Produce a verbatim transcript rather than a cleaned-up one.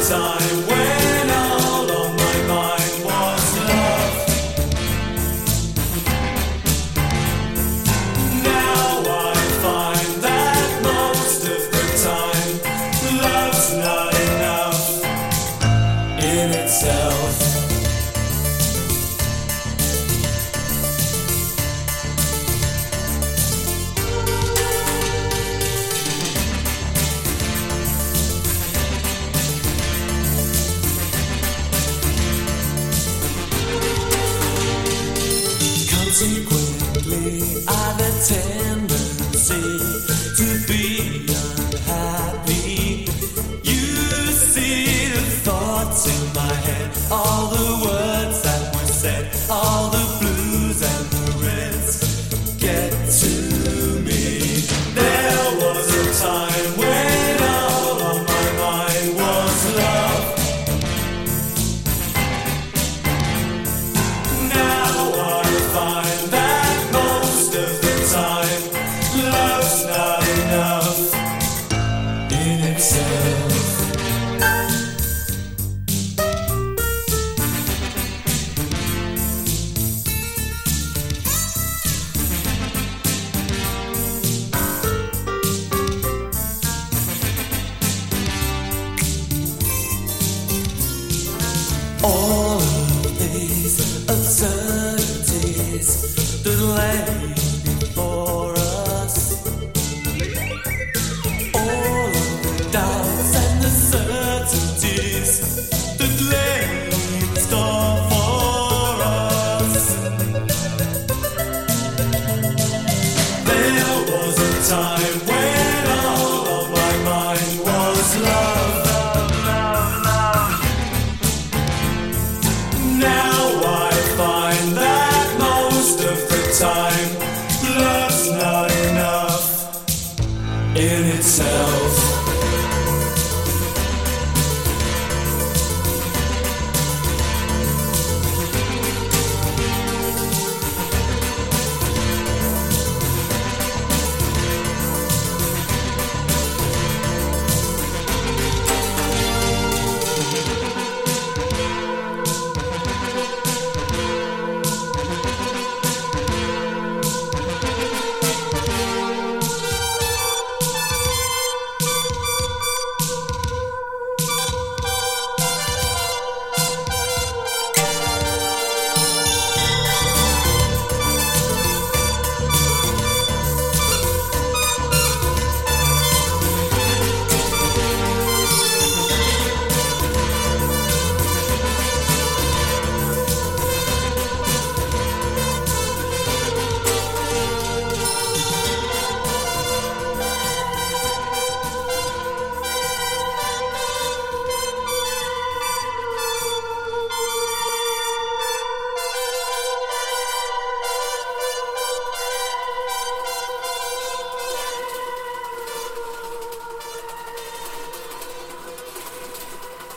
time when all on my mind was love. Now I find that most of the time love's not enough in itself. Consequently, I've a tendency to be unhappy. You see the thoughts in my head, all the words that were said, all the blues and the reds get to me. There was a time when all on my mind was love. Now I find that most of the time love's not enough in itself.